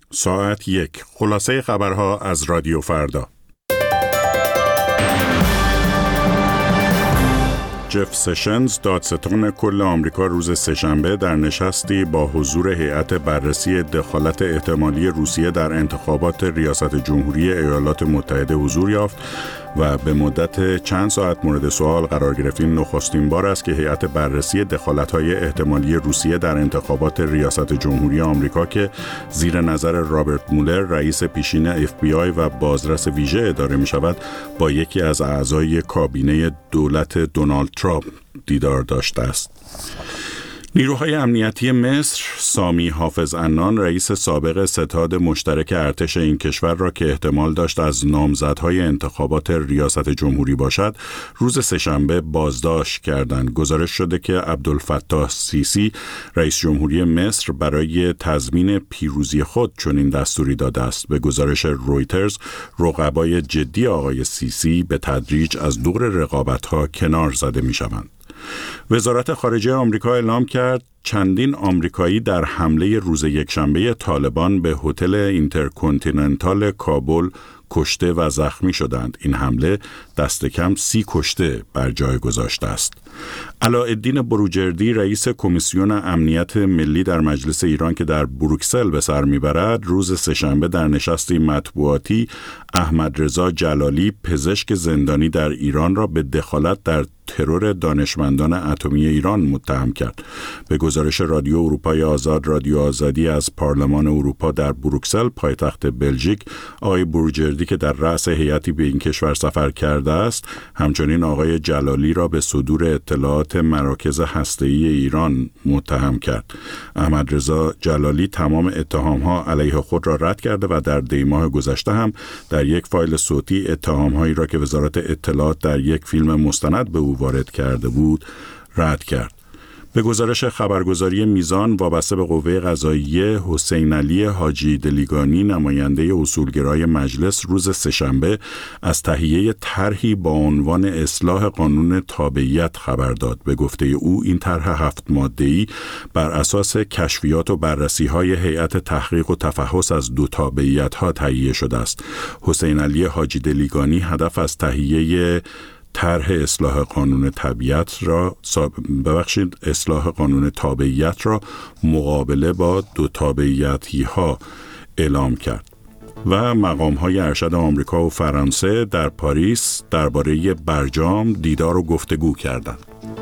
ساعت 1. خلاصه خبرها از رادیو فردا. جف سشنز، دادستان کل آمریکا، روز سه‌شنبه در نشستی با حضور هیئت بررسی دخالت احتمالی روسیه در انتخابات ریاست جمهوری ایالات متحده حضور یافت و به مدت چند ساعت مورد سوال قرار گرفت. این نخستین بار است که هیئت بررسی دخالت‌های احتمالی روسیه در انتخابات ریاست جمهوری آمریکا که زیر نظر رابرت مولر، رئیس پیشین FBI و بازرس ویژه اداره می‌شود، با یکی از اعضای کابینه دولت دونالد ترامپ دیدار داشته است. نیروهای امنیتی مصر، سامی حافظ عنان، رئیس سابق ستاد مشترک ارتش این کشور را که احتمال داشت از نامزدهای انتخابات ریاست جمهوری باشد، روز سه‌شنبه بازداشت کردند. گزارش شده که عبدالفتاح سیسی، رئیس جمهوری مصر، برای تضمین پیروزی خود چنین دستوری داده است. به گزارش رویترز، رقبای جدی آقای سیسی به تدریج از دور رقابت‌ها کنار زده می‌شوند. وزارت خارجه آمریکا اعلام کرد چندین آمریکایی در حمله روز یکشنبه طالبان به هتل اینترکنتیننتال کابل کشته و زخمی شدند. این حمله دست کم 30 کشته بر جای گذاشته است. علاءالدین بروجردی، رئیس کمیسیون امنیت ملی در مجلس ایران که در بروکسل به سر میبرد، روز سه‌شنبه در نشستی مطبوعاتی احمد رضا جلالی، پزشک زندانی در ایران، را به دخالت در ترور دانشمندان اتمی ایران متهم کرد. به گزارش رادیو اروپای آزاد، رادیو آزادی از پارلمان اروپا در بروکسل، پایتخت بلژیک، آقای بروجردی که در رأس هیئتی به این کشور سفر کرده است، همچنین آقای جلالی را به صدور اطلاعات مراکز هسته‌ای ایران متهم کرد. احمد رضا جلالی تمام اتهام‌ها علیه خود را رد کرده و در دی‌ماه گذشته هم در یک فایل صوتی اتهام‌هایی را که وزارت اطلاعات در یک فیلم مستند به او وارد کرده بود رد کرد. به گزارش خبرگزاری میزان وابسته به قوه قضاییه، حسین علی حاجی دلیگانی، نماینده اصولگرای مجلس، روز سه‌شنبه از تهیه طرحی با عنوان اصلاح قانون تابعیت خبر داد. به گفته او این طرح 7 ماده‌ای بر اساس کشفیات و بررسی‌های هیئت تحقیق و تفحص از 2 تابعیت‌ها تهیه شده است. حسین علی حاجی دلیگانی هدف از تهیه طرح اصلاح قانون تابعیت را مقابله با 2 تابعیتی ها اعلام کرد و مقام‌های ارشد آمریکا و فرانسه در پاریس درباره برجام دیدار و گفتگو کردند.